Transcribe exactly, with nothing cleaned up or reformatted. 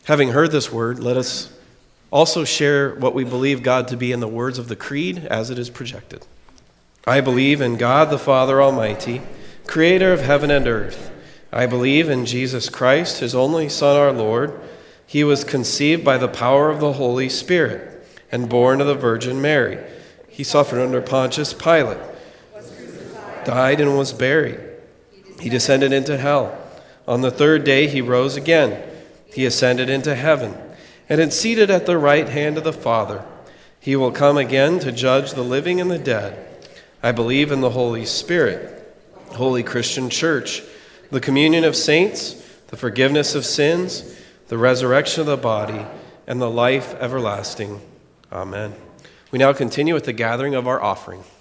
Having heard this word, let us also share what we believe God to be in the words of the Creed as it is projected. I believe in God the Father Almighty, creator of heaven and earth. I believe in Jesus Christ, his only Son, our Lord. He was conceived by the power of the Holy Spirit and born of the Virgin Mary. He suffered under Pontius Pilate, died and was buried. He descended into hell. On the third day he rose again. He ascended into heaven and is seated at the right hand of the Father. He will come again to judge the living and the dead. I believe in the Holy Spirit, Holy Christian Church, the communion of saints, the forgiveness of sins, the resurrection of the body, and the life everlasting. Amen. We now continue with the gathering of our offering.